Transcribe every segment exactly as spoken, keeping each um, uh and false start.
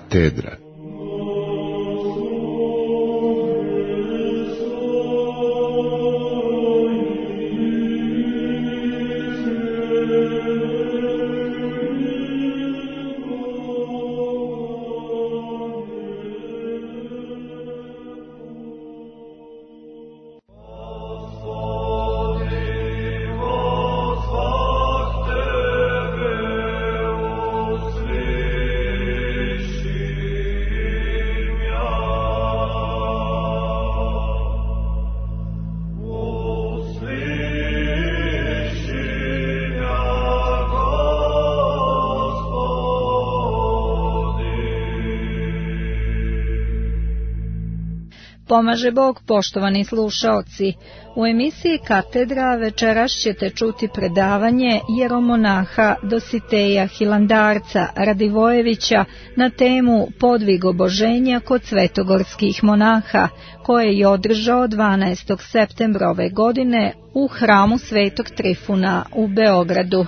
Katedra. Pomaže Bog, poštovani slušaoci. U emisiji Katedra večeras ćete čuti predavanje jeromonaha Dositeja Hilandarca Radivojevića na temu podvig oboženja kod svetogorskih monaha, koje je održao dvanaestog septembra ove godine u hramu Svetog Trifuna u Beogradu.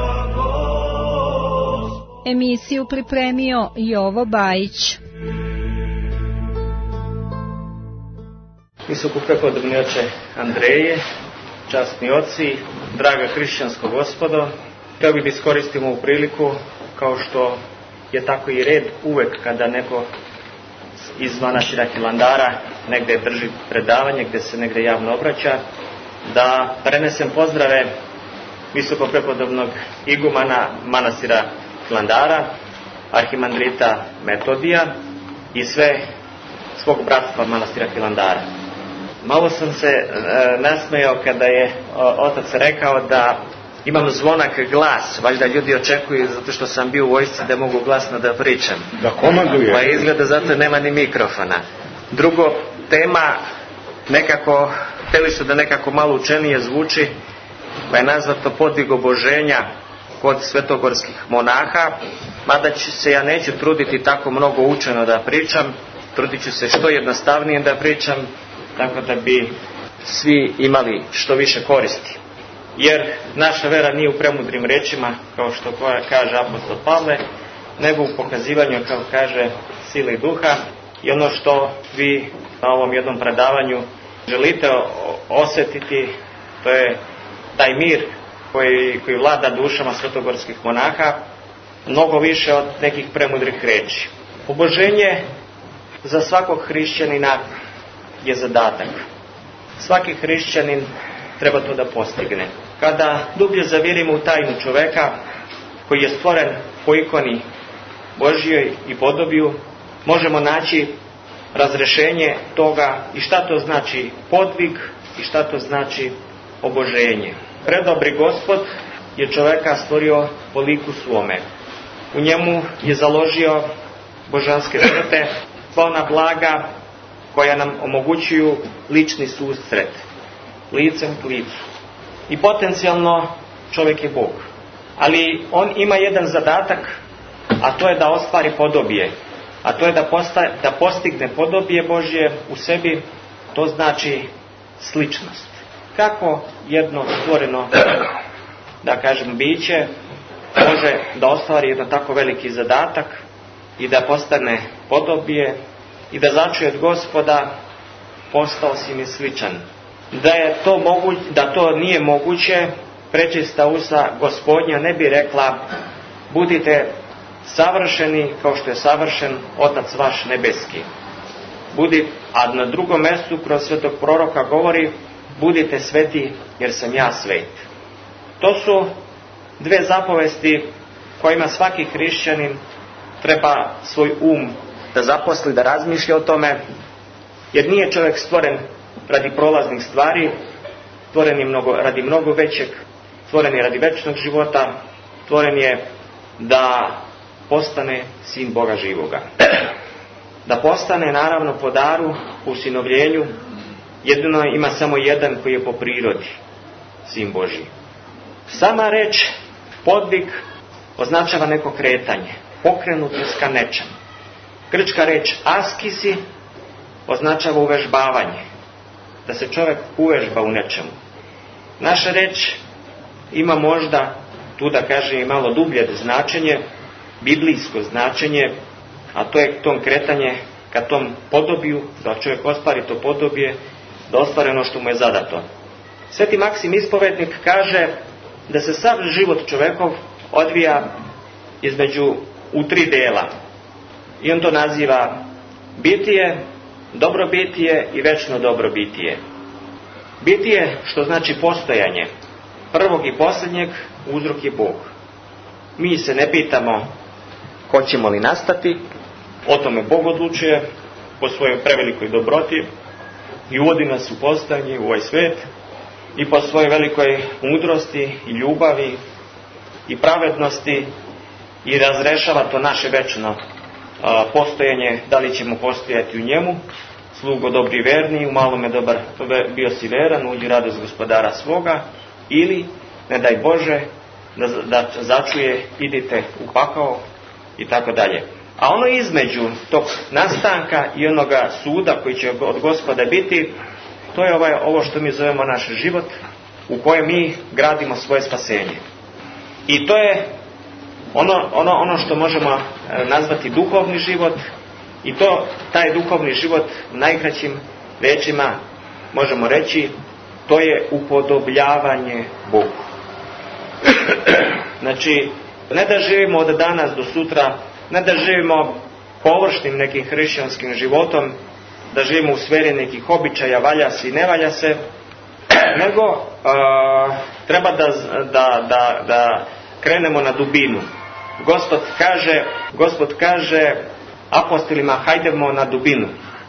Emisiju pripremio Jovo Bajić. Visokoprepodobni oče Andreje, časni oci, draga hrišćansko gospodo, htio bih da iskoristimo ovu priliku, kao što je tako i red uvek kada neko iz manastira Hilandara negde drži predavanje, gde se negde javno obraća, da prenesem pozdrave visokoprepodobnog igumana manastira Hilandara, arhimandrita Metodija i sve svog bratstva manastira Hilandara. Malo sam se e, nasmejao kada je o, otac rekao da imam zvonak glas, valjda ljudi očekuju zato što sam bio u vojsci da mogu glasno da pričam. Da komanduje. Pa izgleda zato nema ni mikrofona. Drugo, tema nekako, hteli su da nekako malo učenije zvuči, pa je nazvato podvig oboženja kod svetogorskih monaha, mada ću se ja neću truditi tako mnogo učeno da pričam, trudit ću se što jednostavnije da pričam, tako da bi svi imali što više koristi. Jer naša vera nije u premudrim rečima, kao što kaže apostol Pavle, nego u pokazivanju, kao kaže, sile i duha. I ono što vi na ovom jednom predavanju želite osjetiti, to je taj mir koji, koji vlada dušama svetogorskih monaha, mnogo više od nekih premudrih reči. Oboženje za svakog hrišćanina je zadatak. Svaki hrišćanin treba to da postigne. Kada dublje zavirimo u tajnu čoveka koji je stvoren po ikoni Božjoj i podobiju, možemo naći razrešenje toga i šta to znači podvig i šta to znači oboženje. Predobri Gospod je čoveka stvorio po liku svome. U njemu je založio božanske crte, sva ona blaga koja nam omogućuju lični susret, licem k licu. I potencijalno čovjek je Bog. Ali on ima jedan zadatak, a to je da ostvari podobije. A to je da, posta, da postigne podobije Božje u sebi, to znači sličnost. Kako jedno stvoreno, da kažem, biće može da ostvari jedan tako veliki zadatak i da postane podobije i da začuje od Gospoda, postao si mi sličan. Da je to moguće, da to nije moguće, prečista usta Gospodnja ne bi rekla budite savršeni kao što je savršen Otac vaš nebeski. Budi, a na drugom mjestu kroz svetog proroka govori budite sveti jer sam ja svet. To su dve zapovesti kojima svaki hrišćanin treba svoj um da zaposli, da razmišlja o tome, jer nije čovjek stvoren radi prolaznih stvari, stvoren je mnogo, radi mnogo većeg, stvoren je radi večnog života, stvoren je da postane sin Boga živoga. Da postane naravno po daru, po usinovljenju, jedino ima samo jedan koji je po prirodi sin Božji. Sama reč podvig označava neko kretanje, pokrenutost ka nečem. Grčka reč askisi označava uvežbavanje, da se čovjek uvežba u nečemu. Naša reč ima možda, tu da kažem i malo dublje značenje, biblijsko značenje, a to je tom kretanje ka tom podobiju, da čovjek ostvari to podobije, da ostvari ono što mu je zadato. Sveti Maksim Ispovednik kaže da se sav život čovjekov odvija između u tri dela. I on to naziva bitije, dobro bitije i večno dobro bitije. Bitije, što znači postojanje prvog i posljednjeg, uzrok je Bog. Mi se ne pitamo hoćemo li nastati, o tome Bog odlučuje po svojoj prevelikoj dobroti i uvodi nas u postojanje u ovaj svijet i po svojoj velikoj mudrosti i ljubavi i pravednosti i razrešava to naše večno a, postojanje, da li ćemo postojati u njemu, slugo dobri verni, u malome dobar bio si veran, uđi radost gospodara svoga, ili, ne daj Bože, da, da začuje, idite u pakao i tako dalje. A ono između tog nastanka i onoga suda koji će od Gospoda biti, to je ovaj, ovo što mi zovemo naš život, u kojem mi gradimo svoje spasenje. I to je ono, ono, ono što možemo nazvati duhovni život, i to, taj duhovni život u najkraćim rečima možemo reći, to je upodobljavanje Bogu. Znači, ne da živimo od danas do sutra, ne da živimo površnim nekim hrišćanskim životom, da živimo u sferi nekih običaja, valja se i ne valja se, nego uh, treba da, da, da, da krenemo na dubinu. Gospod kaže, Gospod kaže apostolima, hajdemo na dubinu.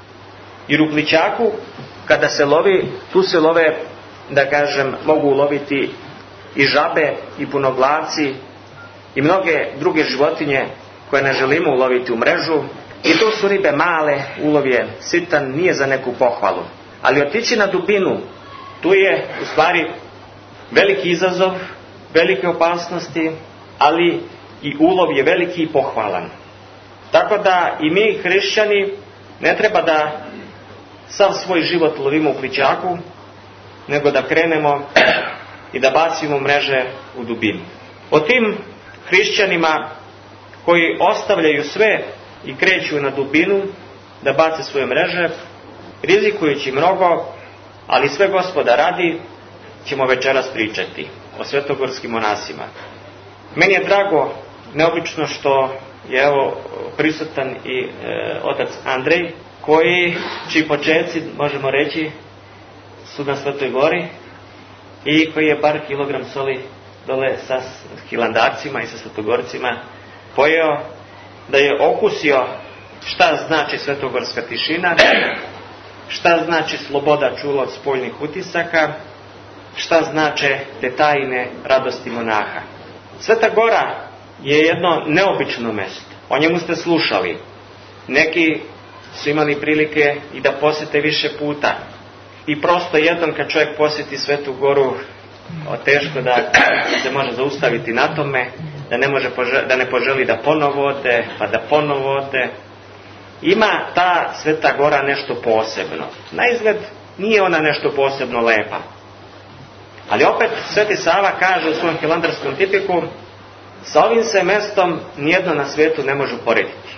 Jer u plićaku, kada se lovi, tu se love, da kažem, mogu uloviti i žabe, i punoglavci, i mnoge druge životinje koje ne želimo uloviti u mrežu. I to su ribe male, ulov je sitan, nije za neku pohvalu. Ali otići na dubinu, tu je u stvari veliki izazov, velike opasnosti, ali i ulov je veliki i pohvalan. Tako da i mi hrišćani ne treba da sav svoj život lovimo u plićaku, nego da krenemo i da bacimo mreže u dubinu. O tim hrišćanima koji ostavljaju sve i kreću na dubinu da bace svoje mreže, rizikujući mnogo, ali sve Gospoda radi, ćemo večeras pričati o svetogorskim monasima. Meni je drago, neobično što je evo prisutan i e, otac Andrej, koji, čiji početci, možemo reći, su na Svetoj Gori i koji je bar kilogram soli dole sa hilandarcima i sa svetogorcima pojeo, da je okusio šta znači svetogorska tišina, šta znači sloboda čula od spoljnih utisaka, šta znače te tajne radosti monaha. Sveta Gora je jedno neobično mesto. O njemu ste slušali. Neki su imali prilike i da posjete više puta. I prosto jednom kad čovjek posjeti Svetu Goru, o, teško da se može zaustaviti na tome, da ne, može poželi, da ne poželi da ponovo ode, pa da ponovo ode. Ima ta Sveta Gora nešto posebno. Naizgled nije ona nešto posebno lepa. Ali opet Sveti Sava kaže u svom hilandarskom tipiku, sa ovim se mestom nijedno na svijetu ne može porediti.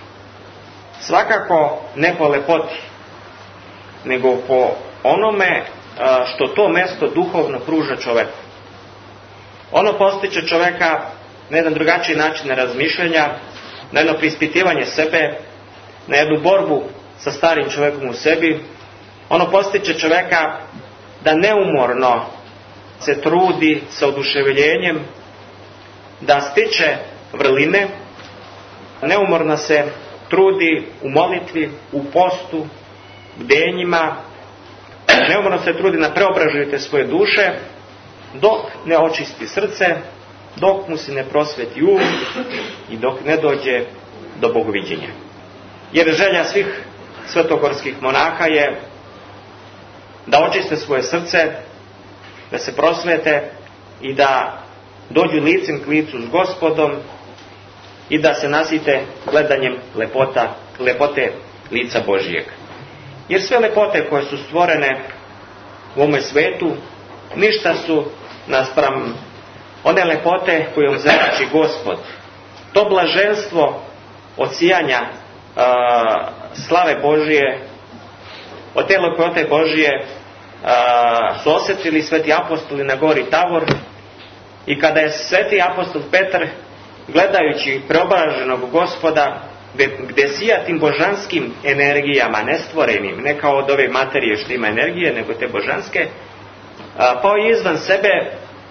Svakako ne po lepoti, nego po onome što to mesto duhovno pruža čoveku. Ono postiče čoveka na jedan drugačiji način razmišljanja, na jedno preispitivanje sebe, na jednu borbu sa starim čovekom u sebi. Ono postiče čoveka da neumorno se trudi sa oduševljenjem, da stiče vrline, neumorno se trudi u molitvi, u postu, bdenjima, neumorno se trudi na preobražaju te svoje duše, dok ne očisti srce, dok mu se ne prosveti um i dok ne dođe do bogoviđenja. Jer želja svih svetogorskih monaha je da očiste svoje srce, da se prosvete i da dođu licem k licu s Gospodom i da se nasite gledanjem lepota, lepote lica Božijeg. Jer sve lepote koje su stvorene u ovome svetu ništa su naspram one lepote koje zrači Gospod. To blaženstvo od sijanja a, slave Božije, od te lepote Božije a, su osjetili sveti apostoli na gori Tavor, i kada je sveti apostol Petar, gledajući preobraženog Gospoda, gdje, gdje sija tim božanskim energijama, nestvorenim, ne kao od ove materije što ima energije, nego te božanske, a, pao je izvan sebe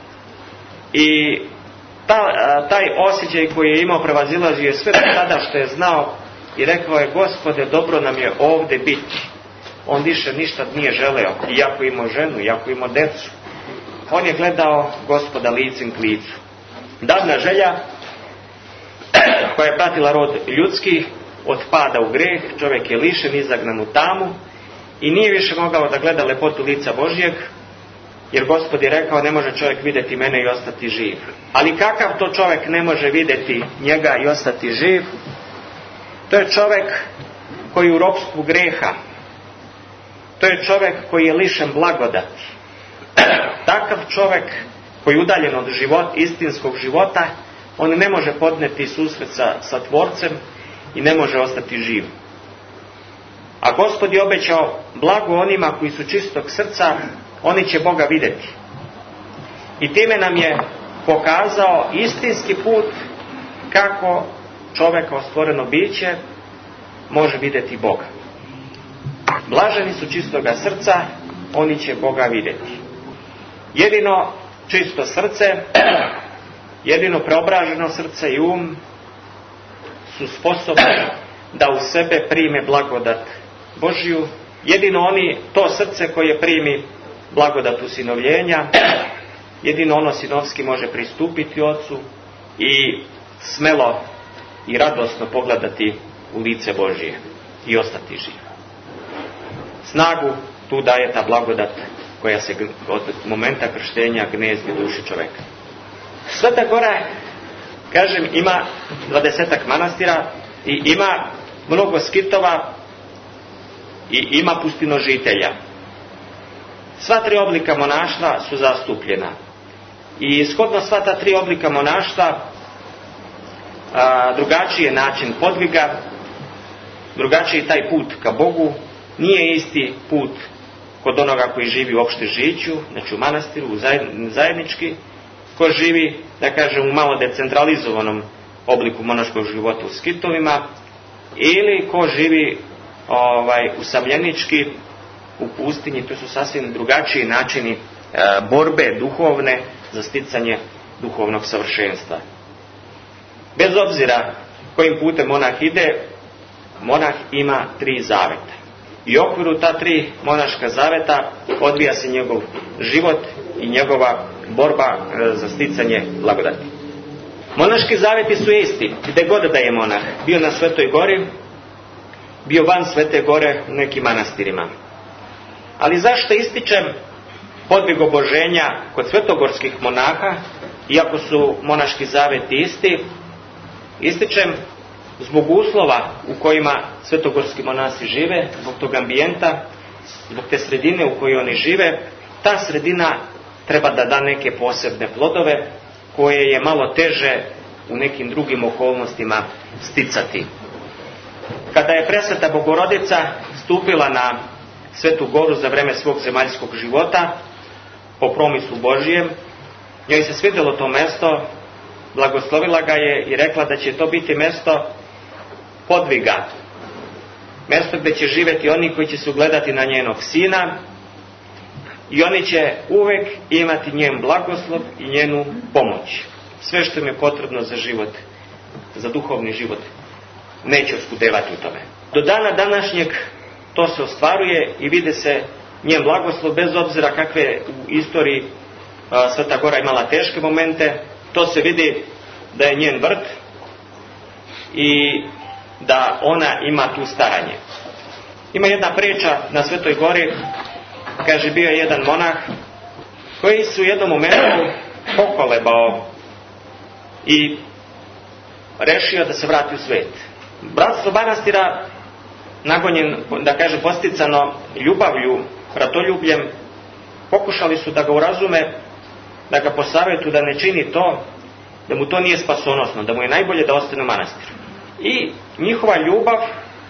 i ta, a, taj osjećaj koji je imao prevazilazio je sve tada što je znao i rekao je: Gospode, dobro nam je ovdje biti. On više ništa nije želeo, iako imao ženu, iako imao decu. On je gledao Gospoda licem k licu. Davna želja koja je pratila rod ljudski od pada u greh, čovjek je lišen, izagnan u tamu i nije više mogao da gleda lepotu lica Božjeg, jer Gospod je rekao: ne može čovjek vidjeti mene i ostati živ. Ali kakav to čovjek ne može vidjeti njega i ostati živ? To je čovjek koji je u ropstvu greha. To je čovjek koji je lišen blagodati. Takav čovjek koji je udaljen od života, istinskog života, on ne može podneti susret sa, sa Tvorcem i ne može ostati živ. A Gospod je obećao blago onima koji su čistog srca, oni će Boga vidjeti. I time nam je pokazao istinski put kako čovjek kao stvoreno biće može vidjeti Boga. Blaženi su čistoga srca, oni će Boga vidjeti. Jedino čisto srce, jedino preobraženo srce i um su sposobni da u sebe prime blagodat Božju. Jedino oni, to srce koje primi blagodat usinovljenja, jedino ono sinovski može pristupiti Ocu i smelo i radosno pogledati u lice Božje i ostati živ. Snagu tu daje ta blagodat koja se od momenta krštenja gnezdi u duši čovjeka. Sveta Gora, kažem, ima dvadesetak manastira i ima mnogo skitova i ima pustinožitelja. Sva tri oblika monaštva su zastupljena. I shodno sva ta tri oblika monaštva a, drugačiji je način podviga, drugačiji taj put ka Bogu, nije isti put kod onoga koji živi u opšte žiću, znači u manastiru, u zajednički, ko živi, da kažem, u malo decentralizovanom obliku monaškog života u skitovima, ili ko živi ovaj, usamljenički u pustinji. To su sasvim drugačiji načini e, borbe duhovne za sticanje duhovnog savršenstva. Bez obzira kojim putem monah ide, monah ima tri zaveta. I u okviru ta tri monaška zaveta odvija se njegov život i njegova borba za sticanje blagodati. Monaški zaveti su isti, gdje god da je monah, bio na Svetoj Gori, bio van Svete Gore u nekim manastirima. Ali zašto ističem podvig oboženja kod svetogorskih monaha, iako su monaški zaveti isti? Ističem zbog uslova u kojima svetogorski monasi žive, zbog tog ambijenta, zbog te sredine u kojoj oni žive. Ta sredina treba da da neke posebne plodove koje je malo teže u nekim drugim okolnostima sticati. Kada je Presveta Bogorodica stupila na Svetu Goru za vreme svog zemaljskog života, po promislu Božijem, njoj se svidjelo to mesto, blagoslovila ga je i rekla da će to biti mesto podviga, mesto gdje će živjeti oni koji će se ugledati na njenog sina i oni će uvek imati njen blagoslov i njenu pomoć. Sve što im je potrebno za život, za duhovni život, neće oskudevati u tome. Do dana današnjeg to se ostvaruje i vide se njen blagoslov, bez obzira kakve u istoriji a, Sveta Gora imala teške momente. To se vidi da je njen vrt i da ona ima tu staranje. Ima jedna priča na Svetoj Gori, kaže, bio je jedan monah koji su u jednom momentu pokolebao i rešio da se vrati u svet. Bratstvo manastira, nagonjen, da kažem, posticano ljubavlju, ratoljubljem, pokušali su da ga urazume, da ga posavjetu da ne čini to, da mu to nije spasonosno, da mu je najbolje da ostane u manastiru. I njihova ljubav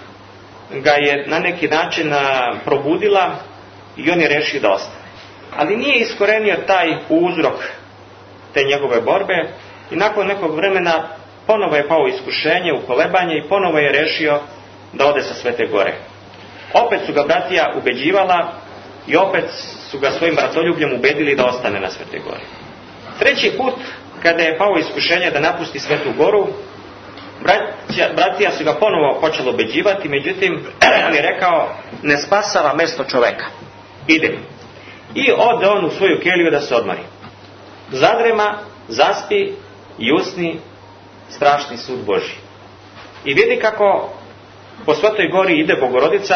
ga je na neki način probudila i on je rešio da ostane. Ali nije iskorenio taj uzrok te njegove borbe i nakon nekog vremena ponovo je pao iskušenje, u kolebanje i ponovo je rešio da ode sa Svete gore. Opet su ga bratija ubeđivala i opet su ga svojim bratoljubljem ubedili da ostane na Svete gore. Treći put, kada je pao iskušenje da napusti Svetu goru, bratija, bratija su ga ponovo počeli ubeđivati, međutim, on je rekao, ne spasava mesto čoveka. Idem. I ode on u svoju keliju da se odmori. Zadrema, zaspi i usni strašni sud Božji. I vidi kako po Svetoj gori ide Bogorodica,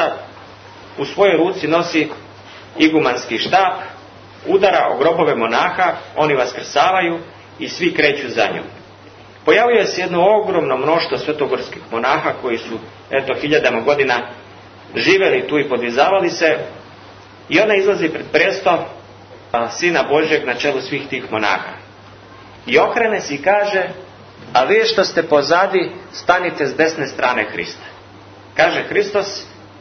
u svojoj ruci nosi igumanski štap, udara o grobove monaha, oni vaskrsavaju i svi kreću za njom. Pojavljuje se jedno ogromno mnoštvo svetogorskih monaha koji su, eto, hiljadama godina živeli tu i podvizavali se, i ona izlazi pred presto Sina Božjeg na čelu svih tih monaha. I okrene se i kaže, a vi što ste pozadi, stanite s desne strane Hrista. Kaže Hristos,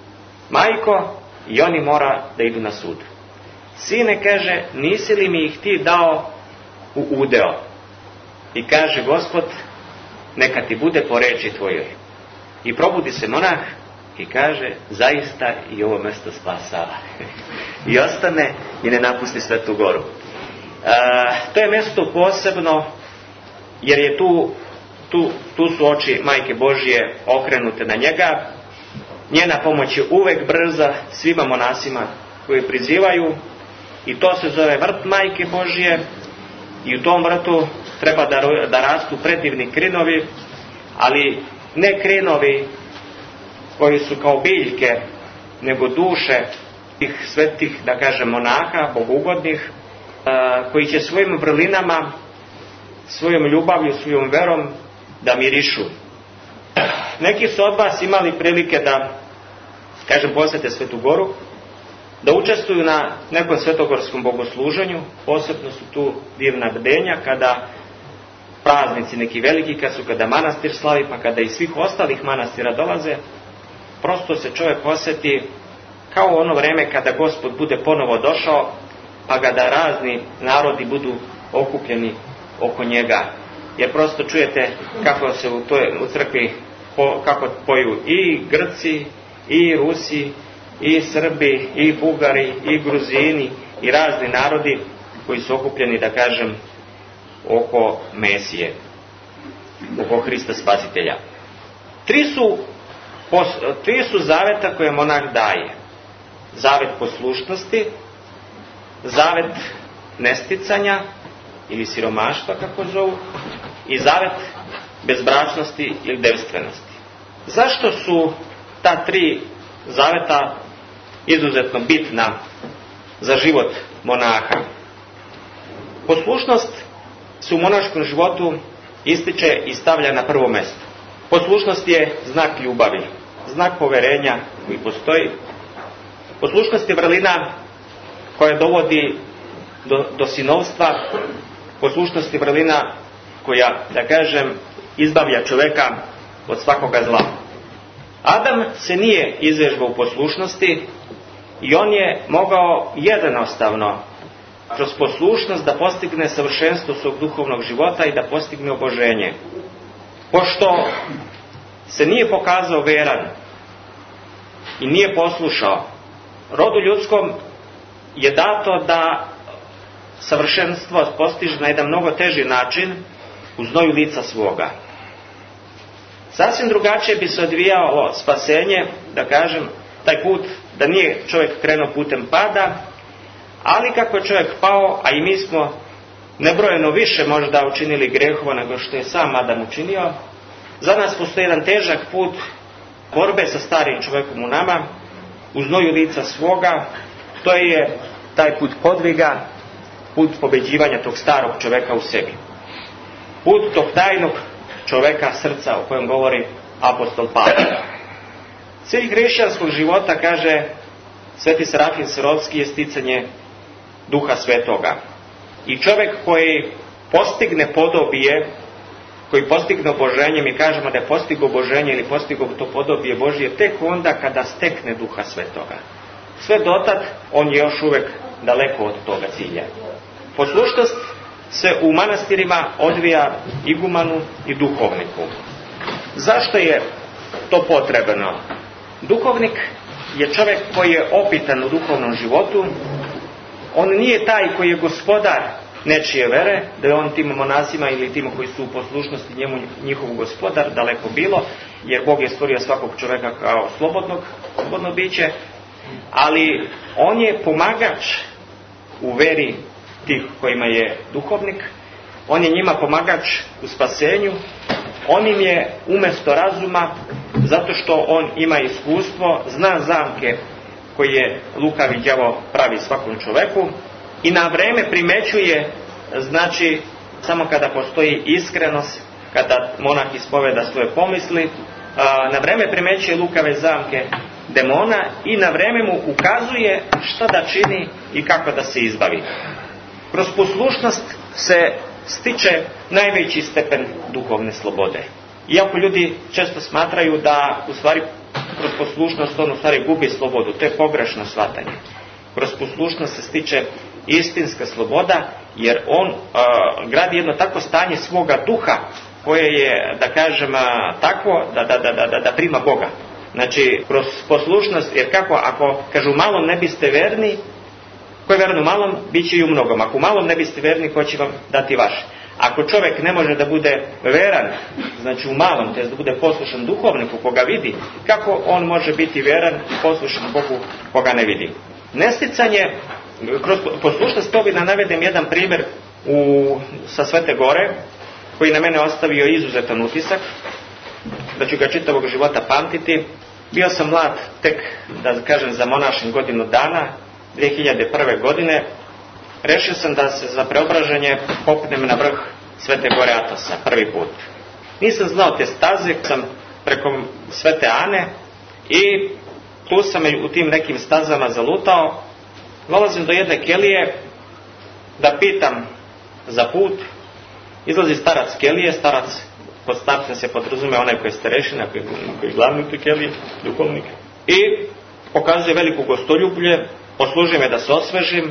majko, i oni mora da idu na sud. Sine, kaže, nisi li mi ih ti dao u udeo? I kaže Gospod, neka ti bude po reči tvojoj. I probudi se monah i kaže, zaista i ovo mesto spasava. I ostane i ne napusti Svetu goru. E, to je mesto posebno, jer je tu, tu, tu su oči Majke Božje okrenute na njega. Njena pomoć je uvek brza svima monasima koji prizivaju, i to se zove vrt Majke Božje, i u tom vrtu treba da, da rastu predivni krinovi, ali ne krinovi koji su kao biljke, nego duše tih svetih, da kažem, monaha, bogugodnih, koji će svojim vrlinama, svojom ljubavlju, svojom verom da mirišu. Neki su od vas imali prilike da, kažem, posete Svetu goru, da učestvuju na nekom svetogorskom bogosluženju. Posebno su tu divna bdenja, kada praznici neki veliki, kad su kada manastir slavi, pa kada i svih ostalih manastira dolaze. Prosto se čovjek osjeti kao ono vreme kada Gospod bude ponovo došao, pa ga da razni narodi budu okupljeni oko njega. Jer prosto čujete kako se u, toj, u crkvi po, kako poju i Grci, i Rusi, i Srbi, i Bugari, i Gruzini, i razni narodi koji su okupljeni, da kažem, oko Mesije, oko Hrista Spasitelja. Tri su, pos, tri su zaveta koje monah daje. Zavet poslušnosti, zavet nesticanja ili siromaštva, kako zovu, i zavet bezbračnosti ili devstvenosti. Zašto su ta tri zaveta izuzetno bitna za život monaha? Poslušnost se u monaškom životu ističe i stavlja na prvo mesto. Poslušnost je znak ljubavi, znak poverenja koji postoji. Poslušnost je vrlina koja dovodi do, do sinovstva. Poslušnost je vrlina koja, da kažem, izbavlja čoveka od svakoga zla. Adam se nije izvežbao u poslušnosti i on je mogao jednostavno kroz poslušnost da postigne savršenstvo svog duhovnog života i da postigne oboženje. Pošto se nije pokazao veran i nije poslušao, rodu ljudskom je dato da savršenstvo postiže na jedan mnogo teži način u znoju lica svoga. Sasvim drugačije bi se odvijalo spasenje, da kažem, taj put da nije čovjek krenuo putem pada, ali kako je čovjek pao, a i mi smo nebrojeno više možda učinili grehova nego što je sam Adam učinio, za nas postoji jedan težak put borbe sa starim čovjekom u nama, u znoju lica svoga. To je taj put podviga, put pobeđivanja tog starog čovjeka u sebi. Put tog tajnog čovjeka srca o kojem govori apostol Pavle. Cilj hrišćanskog života, kaže Sveti Serafim Sarovski, je sticanje Duha Svetoga. I čovjek koji postigne podobije, koji postigne oboženje, mi kažemo da je postigo oboženje ili postigo to podobije Božje tek onda kada stekne Duha Svetoga. Sve dotad on je još uvijek daleko od toga cilja. Poslušnost se u manastirima odvija igumanu i duhovniku. Zašto je to potrebno? Duhovnik je čovjek koji je opitan u duhovnom životu. On nije taj koji je gospodar nečije vere, da je on tim monasima ili tim koji su u poslušnosti njemu njihov gospodar, daleko bilo, jer Bog je stvorio svakog čovjeka kao slobodnog, slobodno biće, ali on je pomagač u veri tih kojima je duhovnik, on je njima pomagač u spasenju, on im je umjesto razuma, zato što on ima iskustvo, zna zamke koje lukavi đavo pravi svakom čovjeku i na vreme primećuje, znači samo kada postoji iskrenost, kada monah ispoveda svoje pomisli, na vreme primećuje lukave zamke demona i na vreme mu ukazuje što da čini i kako da se izbavi. Kroz poslušnost se stiče najveći stepen duhovne slobode. Iako ljudi često smatraju da u stvari kroz poslušnost on u stvari gubi slobodu, to je pogrešno shvatanje. Kroz poslušnost se stiče istinska sloboda, jer on uh, gradi jedno takvo stanje svoga duha koje je, da kažem, takvo da, da, da, da, da prima Boga. Znači, kroz poslušnost, jer kako, ako kažu malom ne biste verni, ko je veran u malom, bit će i u mnogom. Ako u malom ne biste verni, ko će vam dati vaše. Ako čovjek ne može da bude veran, znači u malom, tj. da bude poslušan duhovniku koga vidi, kako on može biti veran i poslušan Bogu koga ne vidi? Nesticanje, kroz poslušnost, to bi da navedem jedan primjer u, sa Svete Gore, koji na mene ostavio izuzetan utisak, da ću ga čitavog života pamtiti. Bio sam mlad tek, da kažem, za monašin godinu dana, dvije hiljade prve. godine, rešio sam da se za preobraženje popnem na vrh Svete Gore Atosa, prvi put. Nisam znao te staze, sam preko Svete Ane i tu sam u tim nekim stazama zalutao. Dolazim do jedne kelije da pitam za put. Izlazi starac kelije, starac, pod starcem se podrazume onaj koji je starešina, koji, koji je glavni u toj keliji, duhovnik. I pokazuje veliko gostoljublje, posluži me da se osvežim.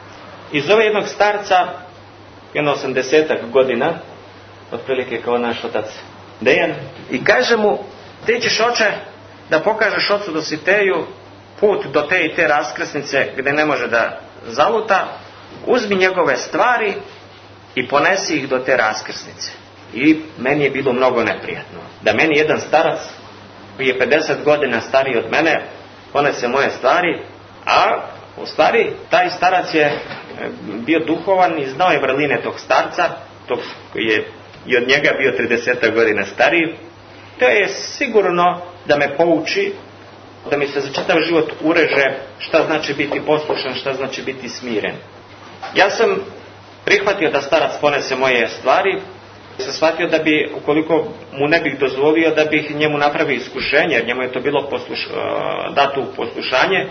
I zove jednog starca, jedno osamdesetak godina, otprilike kao naš otac Dejan, i kaže mu: ti ćeš, oče, da pokažeš ocu Dositeju put do te i te raskrsnice gdje ne može da zaluta, uzmi njegove stvari i ponesi ih do te raskrsnice. I meni je bilo mnogo neprijatno da meni jedan starac koji je pedeset godina stariji od mene ponese moje stvari, a u stvari taj starac je bio duhovan i znao je vrline tog starca, tog koji je i od njega bio trideset godina stariji. To je sigurno da me pouči, da mi se za čitav život ureže šta znači biti poslušan, šta znači biti smiren. Ja sam prihvatio da starac ponese moje stvari, sam shvatio da bi, ukoliko mu ne bih dozvolio, da bih njemu napravio iskušenje, jer njemu je to bilo posluš, dato u poslušanje,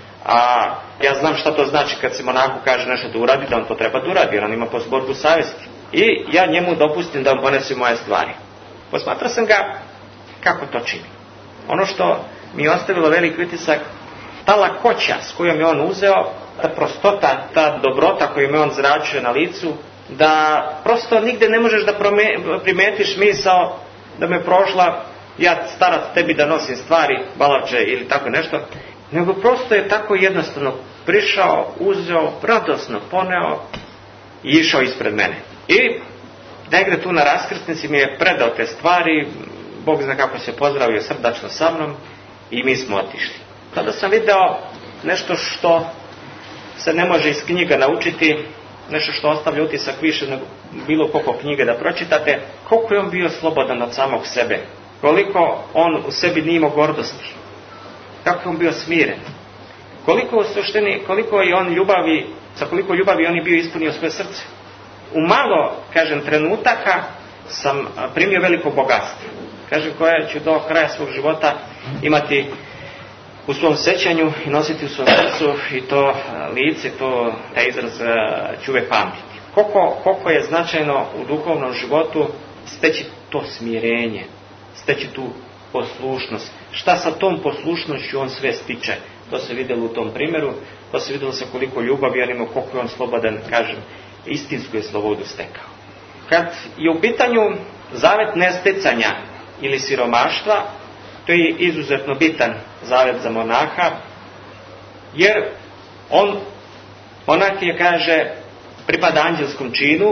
a ja znam šta to znači kad se monahu kaže nešto da uradi, da on to treba da uradi, jer on ima posborbu savjesti. I ja njemu dopustim da on ponese moje stvari. Posmatrao sam ga kako to čini. Ono što mi je ostavilo veliki utisak, ta lakoća s kojom je on uzeo, ta prostota, ta dobrota koju je on zračio na licu, da prosto nigde ne možeš da primetiš misao da me prošla, ja starac tebi da nosim stvari, balavče ili tako nešto, nego prosto je tako jednostavno prišao, uzeo, radosno poneo i išao ispred mene. I negde tu na raskrsnici mi je predao te stvari, Bog zna kako se pozdravio srdačno sa mnom i mi smo otišli. Tada sam video nešto što se ne može iz knjiga naučiti, nešto što ostavlja utisak više nego bilo koliko knjige da pročitate, koliko je on bio slobodan od samog sebe, koliko on u sebi nije imao gordosti, kako je on bio smiren, koliko u suštini, koliko je on ljubavi, sa koliko ljubavi on je bio ispunio svoje srce. U malo, kažem, trenutaka sam primio veliko bogatstvo, kažem, koje ću do kraja svog života imati u svom sećanju i nositi u svom srcu, i to lice, to, taj izraz ću uvek pamtiti. Koliko, koliko je značajno u duhovnom životu steći to smirenje, steći tu poslušnost. Šta sa tom poslušnošću on sve stiče? To se vidjelo u tom primjeru, to se vidjelo sa koliko ljubavi on imao, koliko je on slobodan, kažem, istinsku je slobodu stekao. Kad je u pitanju zavet nesticanja ili siromaštva, to je izuzetno bitan zavet za monaha, jer on, monah je, kaže, pripada anđelskom činu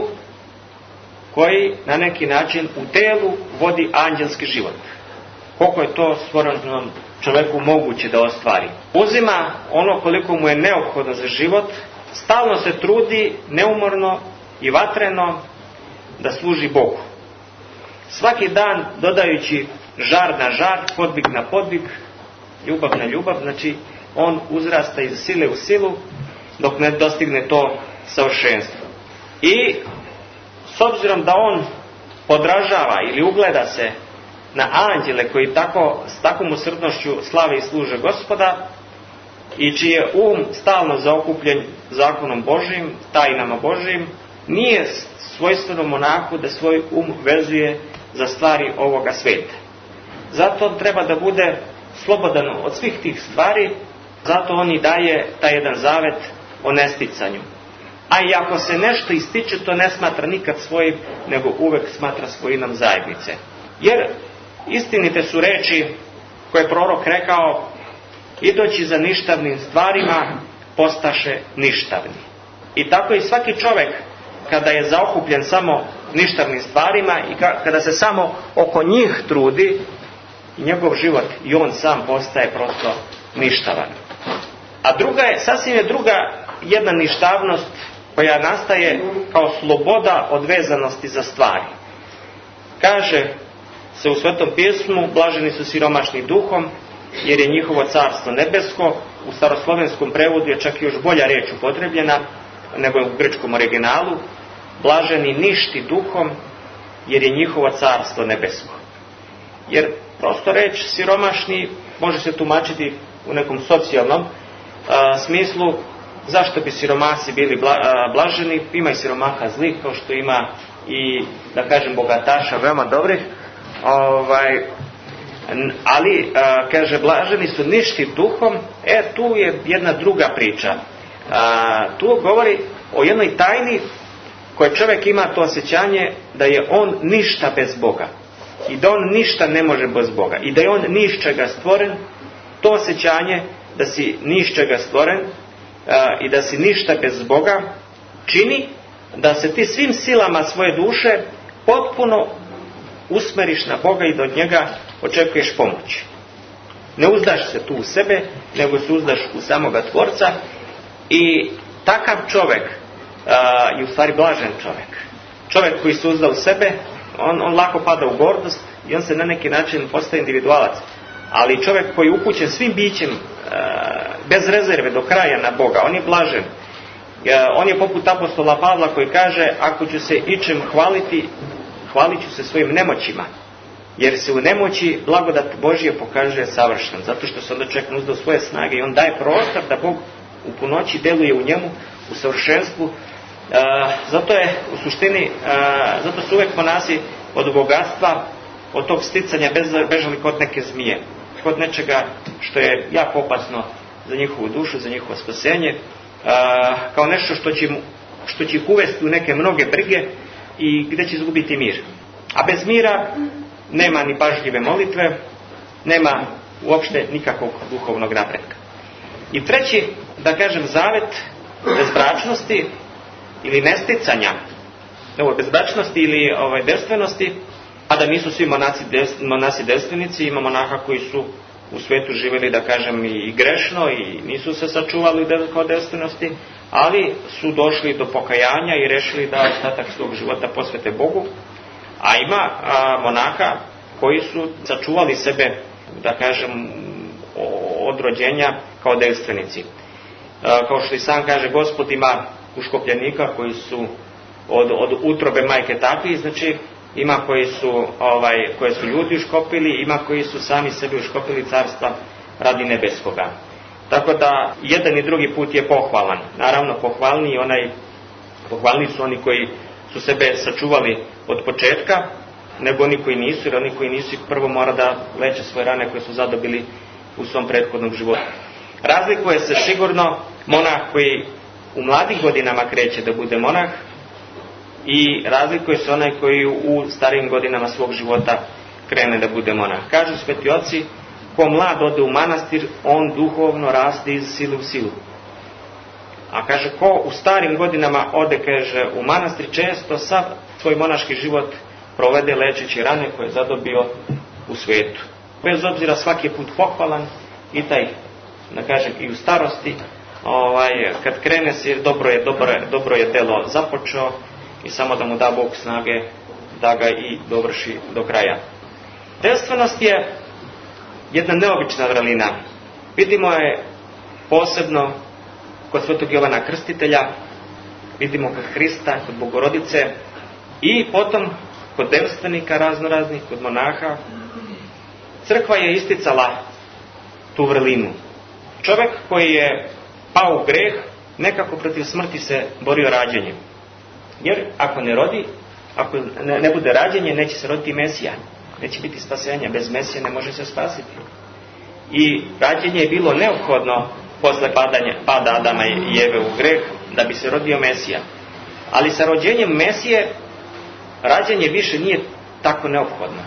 koji na neki način u telu vodi anđelski život. Koliko je to stvorenom čovjeku moguće da ostvari. Uzima ono koliko mu je neophodno za život, stalno se trudi neumorno i vatreno da služi Bogu. Svaki dan dodajući žar na žar, podvig na podvig, ljubav na ljubav, znači on uzrasta iz sile u silu dok ne dostigne to savršenstvo. I s obzirom da on podražava ili ugleda se na anđele koji tako, s takvom usrdnošću slave i služe Gospoda i čiji je um stalno zaokupljen zakonom Božijim, tajnama Božijim, nije svojstveno monahu da svoj um vezuje za stvari ovoga svijeta. Zato treba da bude slobodan od svih tih stvari, zato on i daje taj jedan zavet o nesticanju. A i ako se nešto ističe, to ne smatra nikad svojim, nego uvek smatra svojinom zajednice. Jer istinite su reči koje je prorok rekao: idoći za ništavnim stvarima postaše ništavni. I tako i svaki čovjek kada je zaokupljen samo ništavnim stvarima i kada se samo oko njih trudi, njegov život i on sam postaje prosto ništavan. A druga je, sasvim je druga jedna ništavnost koja nastaje kao sloboda od vezanosti za stvari. Kaže se u Svetom pismu: blaženi su siromašni duhom, jer je njihovo carstvo nebesko. U staroslovenskom prevodu je čak još bolja riječ upotrebljena nego u grčkom originalu: blaženi ništi duhom, jer je njihovo carstvo nebesko. Jer prosto reč siromašni može se tumačiti u nekom socijalnom a, smislu. Zašto bi siromasi bili bla, a, blaženi? Ima i siromaha zlih, kao što ima i, da kažem, bogataša veoma dobrih. Ovaj, ali, a, kaže, blaženi su ništi duhom. E, tu je jedna druga priča. A, tu govori o jednoj tajni koje čovjek ima to osjećanje da je on ništa bez Boga. I da on ništa ne može bez Boga. I da je on ni iz čega stvoren. To osjećanje da si ni iz čega stvoren a, i da si ništa bez Boga čini da se ti svim silama svoje duše potpuno usmeriš na Boga i da od njega očekuješ pomoć. Ne uzdaš se tu u sebe, nego se uzdaš u samoga Tvorca. I takav čovjek a, je u stvari blažen čovjek. Čovjek koji se uzda u sebe, on, on lako pada u gordost i on se na neki način postaje individualac. Ali čovjek koji je upućen svim bićem a, bez rezerve do kraja na Boga, on je blažen. A, on je poput apostola Pavla koji kaže: ako ću se ičem hvaliti, hvalit ću se svojim nemoćima. Jer se u nemoći blagodat Božje pokaže savršen. Zato što se onda čovjek uzda u svoje snage i on daje prostor da Bog u punoći deluje u njemu, u savršenstvu. E, zato je u suštini, e, zato su uvijek monasi od bogatstva, od tog sticanja bežali kod neke zmije, kod nečega što je jako opasno za njihovu dušu, za njihovo spasenje, e, kao nešto što će, što će ih uvesti u neke mnoge brige i gdje će izgubiti mir. A bez mira nema ni pažljive molitve, nema uopšte nikakvog duhovnog napretka. I treći, da kažem, zavet bezbračnosti ili nesticanja, evo, bezbračnosti ili ovaj, devstvenosti, a da nisu svi monasi, monasi devstvenici. Ima monaha koji su u svijetu živjeli, da kažem, i grešno i nisu se sačuvali od devstvenosti, ali su došli do pokajanja i rešili da ostatak svog života posvete Bogu. A ima a, monaha koji su sačuvali sebe, da kažem, od rođenja kao devstvenici. Kao što i sam kaže Gospod, ima uškopljenika koji su od, od utrobe majke takvi, znači ima koji su, ovaj, koje su ljudi uškopili, ima koji su sami sebi uškopili carstva radi nebeskoga. Tako da jedan i drugi put je pohvalan. Naravno, pohvalni i onaj, pohvalni su oni koji su sebe sačuvali od početka, nego oni koji nisu, jer oni koji nisu prvo mora da leče svoje rane koje su zadobili u svom prethodnom životu. Razlikuje se sigurno monah koji u mladim godinama kreće da bude monah i razlikuje se onaj koji u starijim godinama svog života krene da bude monah. Kažu sveti oci, ko mlad ode u manastir, on duhovno raste iz sile u silu. A kaže, ko u starim godinama ode, kaže, u manastir, često sav svoj monaški život provede lečeći rane koje je zadobio u svetu. Bez obzira svaki put pohvalan i taj, da kažem, i u starosti, ovaj, kad krene se, dobro je, dobro je, dobro je delo započeo i samo da mu da Bog snage da ga i dovrši do kraja. Devstvenost je jedna neobična vrlina. Vidimo je posebno kod svetog Jovana Krstitelja, vidimo kod Hrista, kod Bogorodice i potom kod devstvenika raznoraznih, kod monaha. Crkva je isticala tu vrlinu. Čovjek koji je pao u greh, nekako protiv smrti se borio rađenjem. Jer ako ne rodi, ako ne, ne bude rađenje, neće se roditi Mesija. Neće biti spasenja. Bez Mesije ne može se spasiti. I rađenje je bilo neophodno posle padanja, pada Adama i Eve u greh, da bi se rodio Mesija. Ali sa rođenjem Mesije, rađenje više nije tako neophodno.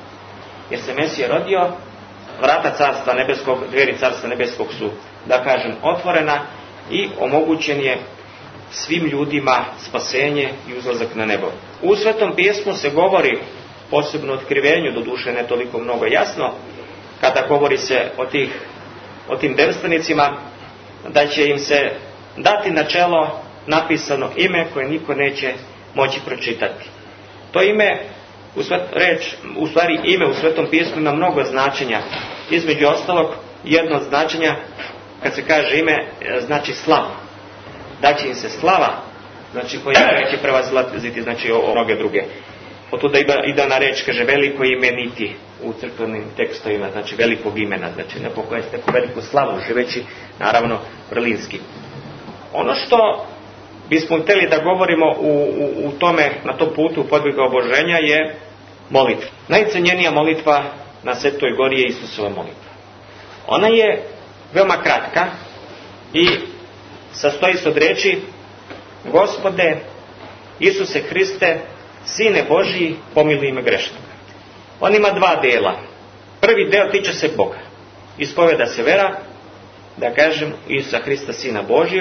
Jer se Mesija rodio, vrata Carstva nebeskog, dveri Carstva nebeskog su, da kažem, otvorena i omogućen je svim ljudima spasenje i uzlazak na nebo. U Svetom pismu se govori, posebno o otkrivenju, doduše ne toliko mnogo jasno, kada govori se o, tih, o tim devstvenicima, da će im se dati na čelo napisano ime koje niko neće moći pročitati. To ime, u, svet, reč, u stvari ime u Svetom pismu ima mnogo značenja. Između ostalog, jedno od značenja, kad se kaže ime, znači slavu. Daće im se slava, znači koja neće prevazilaziti, znači o, o mnoge druge. Otuda ide ona reč, kaže, veliko imeniti u crkvenim tekstovima, znači velikog imena, znači neko koje ste neku veliku slavu, živeći, naravno, vrlinski. Ono što bismo htjeli da govorimo u, u, u tome, na tom putu podviga oboženja je molitva. Najcenjenija molitva na Svetoj gori je Isusova molitva. Ona je veoma kratka i sastoji se od reči: Gospode, Isuse Hriste, Sine Božiji, pomiluj me grešnog. On ima dva dela. Prvi deo tiče se Boga. Ispoveda se vera, da kažem, Isusa Hrista, Sina Božijeg,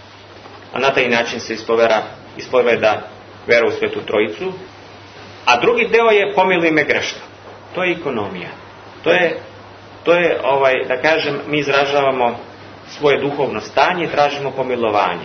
a na taj način se ispoveda, ispoveda vera u Svetu Trojicu. A drugi deo je pomiluj me grešnog. To je ekonomija. To je, to je ovaj, da kažem, mi izražavamo svoje duhovno stanje i tražimo pomilovanje.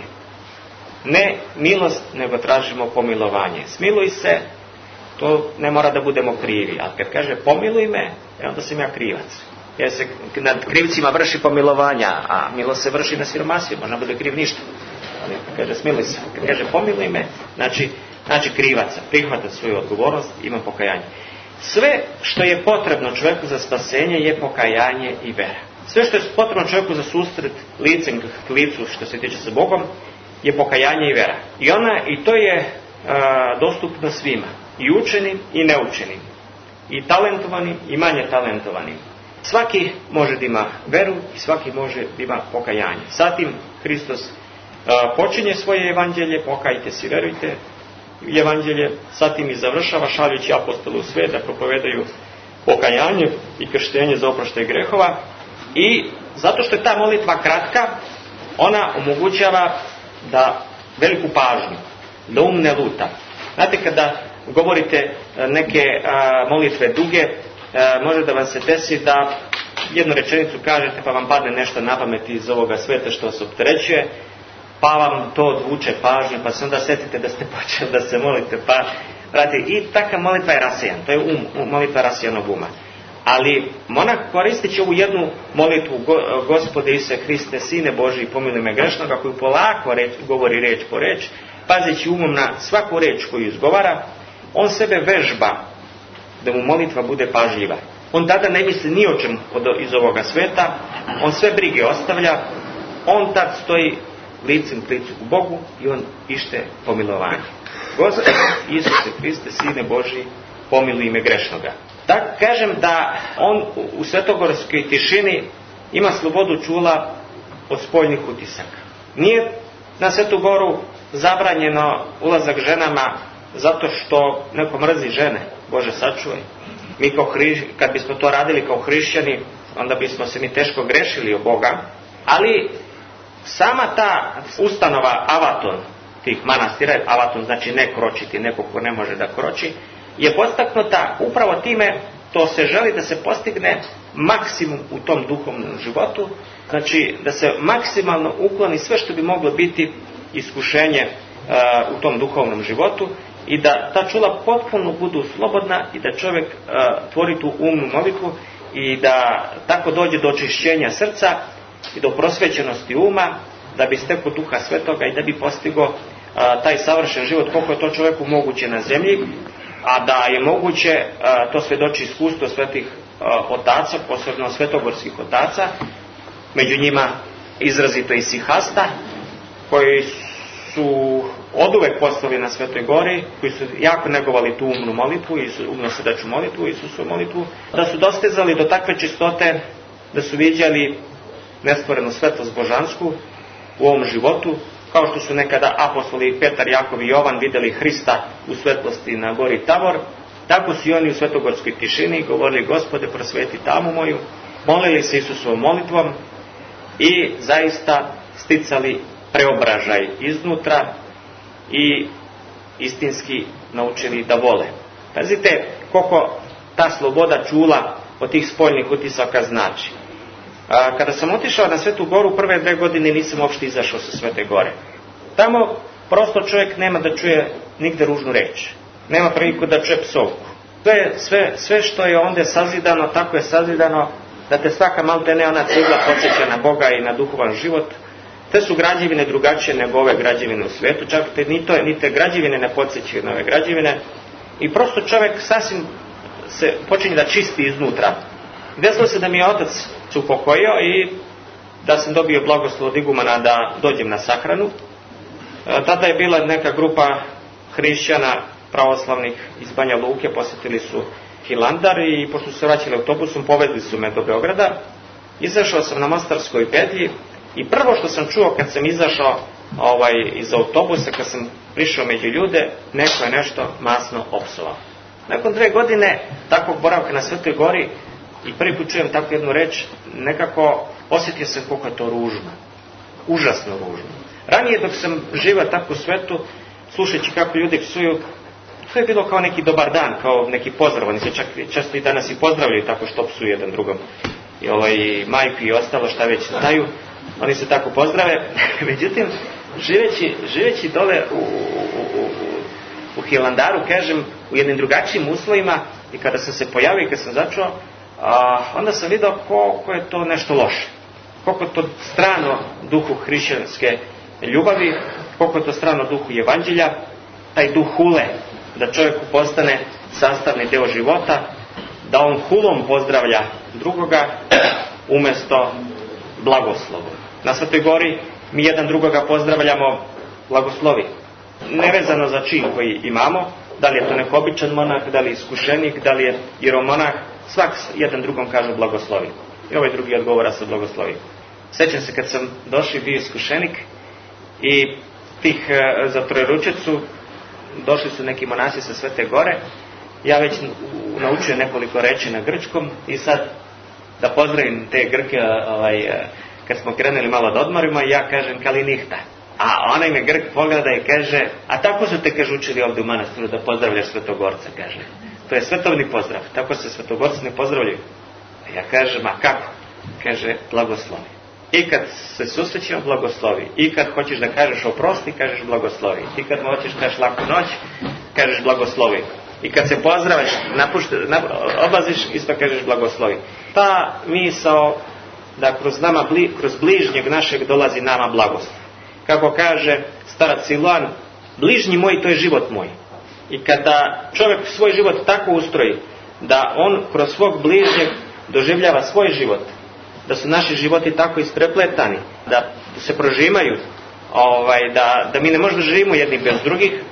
Ne milost, nego tražimo pomilovanje. Smiluj se, to ne mora da budemo krivi. Ali kad kaže pomiluj me, onda sam ja krivac. Jer se nad krivcima vrši pomilovanja, a milost se vrši na siromasima, ne bude kriv ništa. Ali kad kaže smiluj se, kad kaže pomiluj me, znači, znači krivaca, prihvata svoju odgovornost, ima pokajanje. Sve što je potrebno čovjeku za spasenje je pokajanje i vera. Sve što je potrebno čovjeku za susret licem k licu što se tiče sa Bogom je pokajanje i vera. I ona, i to je a, dostupno svima. I učenim i neučenim. I talentovanim i manje talentovanim. Svaki može da ima veru i svaki može da ima pokajanje. Zatim Hristos a, počinje svoje evanđelje, pokajte se, verujte u evanđelje, zatim i završava šaljući apostolu u svet da propovedaju pokajanje i krštenje za oproštaj grehova. I zato što je ta molitva kratka, ona omogućava da veliku pažnju, da um ne luta. Znate, kada govorite neke a, molitve duge, a, može da vam se desi da jednu rečenicu kažete pa vam padne nešto na pamet iz ovoga sveta što vas opterećuje, pa vam to odvuče pažnju, pa se onda setite da ste počeli da se molite, pa vrati, i taka molitva je rasijan, to je um, molitva rasijanog uma. Ali monah koristeći ovu jednu molitvu, Gospode Isuse Hriste, Sine Božiji, pomiluj me grešnog, koju polako reč, govori reč po reč, pazeći umom na svaku reč koju izgovara, on sebe vežba da mu molitva bude pažljiva. On tada ne misli ni o čem iz ovoga sveta, on sve brige ostavlja, on tad stoji licem k licu u Bogu i on ište pomilovanje. Gospode Isuse Hriste, Sine Božiji, pomiluj me grešnoga. Tako kažem da on u svetogorskoj tišini ima slobodu čula od spoljnih utisaka. Nije na Svetu Goru zabranjeno ulazak ženama zato što neko mrzi žene, Bože sačuvaj. Mi kao hriš, kad bismo to radili kao hrišćani, onda bismo se mi teško grešili o Boga, ali sama ta ustanova avaton tih manastira, avaton znači ne kročiti, neko ko ne može da kroči, je podstaknuta upravo time, to se želi da se postigne maksimum u tom duhovnom životu, znači da se maksimalno ukloni sve što bi moglo biti iskušenje uh, u tom duhovnom životu i da ta čula potpuno budu slobodna i da čovjek uh, tvori tu umnu molitvu i da tako dođe do očišćenja srca i do prosvećenosti uma, da bi stekao Duha Svetoga i da bi postigao a, taj savršen život koliko je to čovjeku moguće na zemlji, a da je moguće, a, to svjedoči iskustvo svetih a, otaca, posebno svetogorskih otaca, među njima izrazito i Sihasta, koji su oduvek postali na Svetoj Gori, koji su jako negovali tu umnu molitvu, umno srdačnu molitvu, Isusovu molitvu, da su dostizali do takve čistote da su viđali nestvorenu svetlost božansku u ovom životu, kao što su nekada apostoli Petar, Jakov i Jovan vidjeli Hrista u svetlosti na gori Tabor, tako su i oni u svetogorskoj tišini govorili: Gospode, prosveti tamu moju, molili se Isusovom molitvom i zaista sticali preobražaj iznutra i istinski naučili da vole. Pazite koliko ta sloboda čula od tih spoljnih utisaka znači. A, kada sam otišao na Svetu Goru, prve dve godine nisam uopšte izašao sa Svete Gore. Tamo prosto čovjek nema da čuje nigde ružnu reč. Nema priliku da čuje psovku. Sve, sve, sve što je onda sazidano, tako je sazidano da te svaka maltene ona cigla podsjeća na Boga i na duhovan život. Te su građevine drugačije nego ove građevine u svijetu. Čak te ni, to, ni te građevine ne podsjećaju na ove građevine. I prosto čovjek sasvim se počinje da čisti iznutra. Desilo se da mi je otac se upokojio i da sam dobio blagoslov od igumana da dođem na sahranu. E, tada je bila neka grupa hrišćana pravoslavnih iz Banja Luke, posjetili su Hilandar i pošto su se vraćali autobusom, povedli su me do Beograda. Izašao sam na Mostarskoj petlji i prvo što sam čuo kad sam izašao ovaj, iz autobusa, kad sam prišao među ljude, neko je nešto masno opsovao. Nakon dve godine takvog boravka na Svetoj Gori i prvi put čujem takvu jednu reč, nekako osjetio sam koliko je to ružno. Užasno ružno. Ranije dok sam živio tako u svetu, slušajući kako ljudi psuju, to je bilo kao neki dobar dan, kao neki pozdrav. Oni se čak često i danas i pozdravljaju tako što psuju jedan drugom. I ovaj, majku i ostalo šta već znaju, oni se tako pozdrave. Međutim, živeći, živeći dole u, u, u, u Hilandaru, kažem, u jednim drugačijim uslovima, i kada sam se pojavio i kada sam začuo, a, onda sam vidio koliko je to nešto loše. Koliko je to strano duhu hrišćanske ljubavi, koliko je to strano duhu evanđelja, taj duh hule, da čovjeku postane sastavni deo života, da on hulom pozdravlja drugoga umjesto blagoslovom. Na Svetoj Gori mi jedan drugoga pozdravljamo blagoslovi. Nevezano za čin koji imamo, da li je to neko običan monah, da li je iskušenik, da li je jeromonah, svak jedan drugom kaže blagoslovi. I ovaj drugi odgovara sa blagoslovi. Sjećam se kad sam došao bio iskušenik i tih e, za Trojeručicu došli su neki monasi sa Svete Gore. Ja već naučio nekoliko reči na grčkom i sad da pozdravim te Grke, ovaj, kad smo krenuli malo da odmorimo, ja kažem kalinihta. A onaj me Grk pogleda i kaže: a tako su te, kaže, učili ovdje u manastiru da pozdravljaš Svetogorca, kaže. To je svetovni pozdrav, tako se Svetogorci ne pozdravljaju. A ja kažem: a kako? Kaže: blagoslovi. I kad se susrećemo, blagoslovi. I kad hoćeš da kažeš oprosti, kažeš blagoslovi. I kad hoćeš kažeš laku noć, kažeš blagoslovi. I kad se pozdraviš, napušte, nap, odlaziš, isto kažeš blagoslovi. Ta misao da kroz, nama, bli, kroz bližnjeg našeg dolazi nama blagoslov. Kako kaže starac Siluan, bližnji moj, to je život moj. I kada čovjek svoj život tako ustroji da on kroz svog bližnjeg doživljava svoj život, da su naši životi tako isprepletani, da se prožimaju, ovaj, da, da mi ne možemo živimo jedni bez drugih,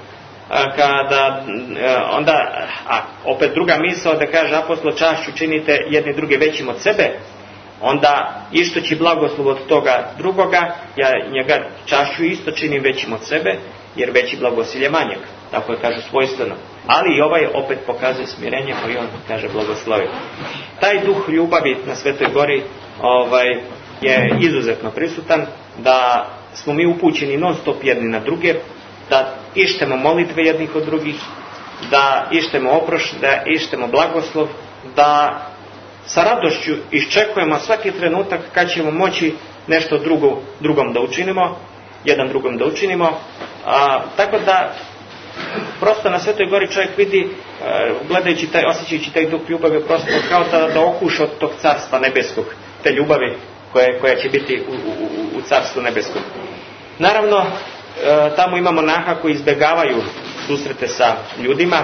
kada onda, a opet druga misao da kaže apostol, čašću činite jedni druge većim od sebe, onda isto će blagoslov od toga drugoga, ja njega čašću isto činim većim od sebe, jer veći blagosilje manjeg, tako je kaže svojstveno. Ali i ovaj opet pokazuje smirenje koji on kaže blagoslovi. Taj duh ljubavi na Svetoj Gori ovaj, je izuzetno prisutan, da smo mi upućeni non stop jedni na druge, da ištemo molitve jednih od drugih, da ištemo oproš, da ištemo blagoslov, da sa radošću iščekujemo svaki trenutak kad ćemo moći nešto drugo, drugom da učinimo, jedan drugom da učinimo. A, tako da prosto na Svetoj Gori čovjek vidi, gledajući taj, osjećajući taj duh ljubavi, prosto kao da, da okuša od tog carstva nebeskog, te ljubavi koje, koja će biti u, u, u carstvu nebeskom. Naravno, tamo imamo monaha koji izbjegavaju susrete sa ljudima,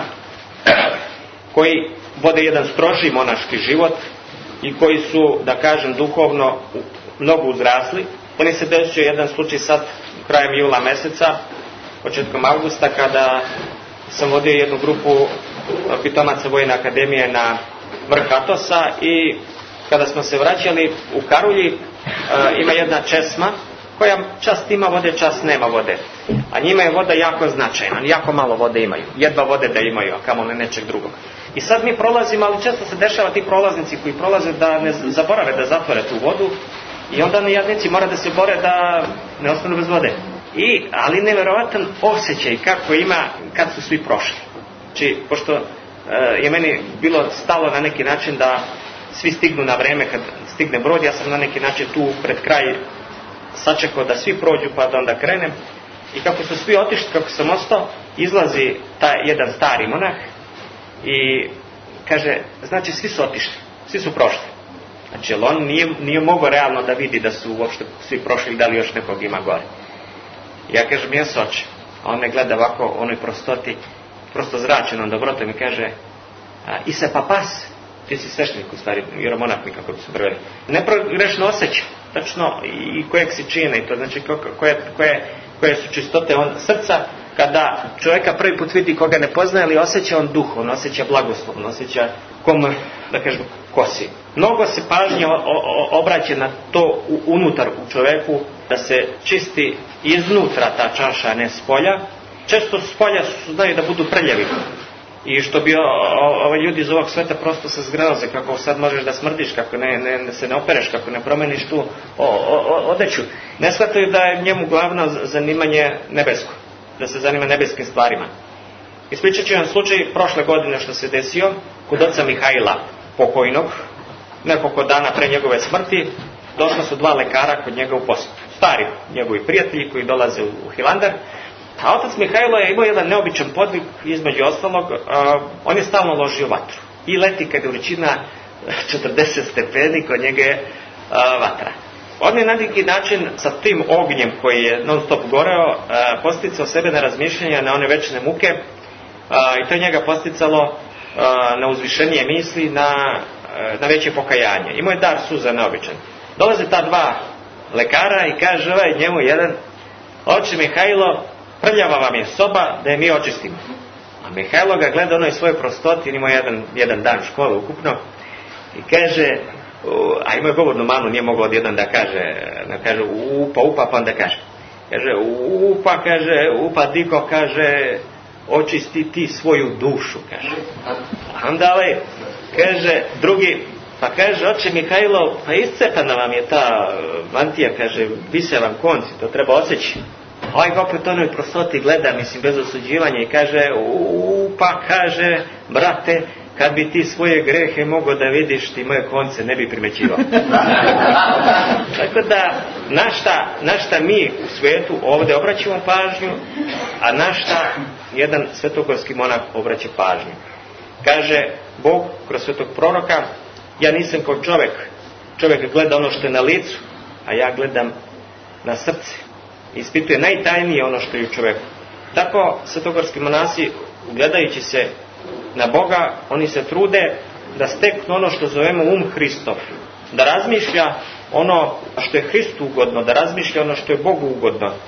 koji vode jedan stroži monaški život i koji su, da kažem, duhovno mnogo uzrasli. Oni se desio jedan slučaj sad krajem jula meseca, početkom avgusta, kada sam vodio jednu grupu pitomaca Vojne akademije na vrh Atosa i kada smo se vraćali u Karulji, ima jedna česma koja čast ima vode, čast nema vode. A njima je voda jako značajna, jako malo vode imaju, jedva vode da imaju, a kamoli nečeg drugog. I sad mi prolazimo, ali često se dešava ti prolaznici koji prolaze da ne zaborave da zatvore tu vodu i onda na jadnici mora da se bore da ne ostanu bez vode. I, ali nevjerovatan osjećaj kako ima kad su svi prošli. Znači, pošto e, je meni bilo stalo na neki način da svi stignu na vreme kad stigne brod, ja sam na neki način tu pred kraj sačekao da svi prođu pa da onda krenem. I kako su svi otišli, kako sam ostao, izlazi taj jedan stari monah i kaže, znači svi su otišli, svi su prošli. Znači, on nije, nije mogao realno da vidi da su uopšte svi prošli, da li još nekog ima gore. Ja kažem, jesu oče. A on me gleda ovako, onoj prostoti, prosto zračenom dobrotom i kaže, i se papas, ti si sveštenik u stvari, jeromonahnik, kako bi se preveli. Neprogrešno osjeća, tačno i kojeg si čine i to, znači koje, koje, koje su čistote on srca, kada čovjeka prvi put vidi koga ne poznaje, ali osjeća on duh, on osjeća blagoslov, on osjeća kom, da kažem, kosi. Mnogo se pažnje obraća na to unutar u čovjeku, da se čisti iznutra ta čaša, a ne s polja. Često s polja su, znaju da budu prljavi. I što bi ovaj ljudi iz ovog sveta prosto se zgraze, kako sad možeš da smrdiš, kako ne, ne, se ne opereš, kako ne promeniš tu o, o, odeću. Ne shvataju da je njemu glavno zanimanje nebesko, da se zanima nebeskim stvarima. Ispričat ću vam slučaj prošle godine što se desio kod oca Mihajla, pokojnog, nekoliko dana pre njegove smrti. Došla su dva lekara kod njega u posjetu. Stari njegovi prijatelji koji dolaze u Hilandar. A otac Mihajlo je imao jedan neobičan podvig, između ostalog, uh, on je stalno ložio vatru. I leti kad je vrućina četrdeset stepeni, kod njega je uh, vatra. On je na neki način sa tim ognjem koji je non stop goreo, uh, posticao sebe na razmišljanja, na one večne muke, uh, i to je njega posticalo uh, na uzvišenije misli, na, uh, na veće pokajanje. Imao je dar suza neobičan. Dolaze ta dva lekara i kaže ovaj njemu jedan, oče Mihajlo, prljava vam je soba, da je mi očistimo. A Mihajlo ga gleda onoj svoje prostoti, imao jedan, jedan dan škole ukupno, i kaže, a imao je govornu manu, nije mogao odjedan da kaže, da kaže upa, upa, pa onda kaže. Kaže, upa, kaže, upa, diko, kaže, očisti ti svoju dušu, kaže. A onda ovaj, kaže, drugi, pa kaže, oče Mihajlo, pa iscepana vam je ta mantija, kaže, vise vam konci, to treba osjeći. Ovaj ga opet onoj prostoti gleda, mislim, bez osuđivanja i kaže, u, pa kaže, brate, kad bi ti svoje grehe mogao da vidiš, ti moje konce ne bi primećivao. Tako da, na šta, na šta mi u svijetu ovdje obraćamo pažnju, a na šta jedan svetogorski monah obraća pažnju. Kaže Bog kroz svetog proroka, ja nisam kao čovjek. Čovjek gleda ono što je na licu, a ja gledam na srce. Ispituje najtajnije ono što je u čovjeku. Tako svetogorski monasi, gledajući se na Boga, oni se trude da steknu ono što zovemo um Hristov. Da razmišlja ono što je Hristu ugodno, da razmišlja ono što je Bogu ugodno.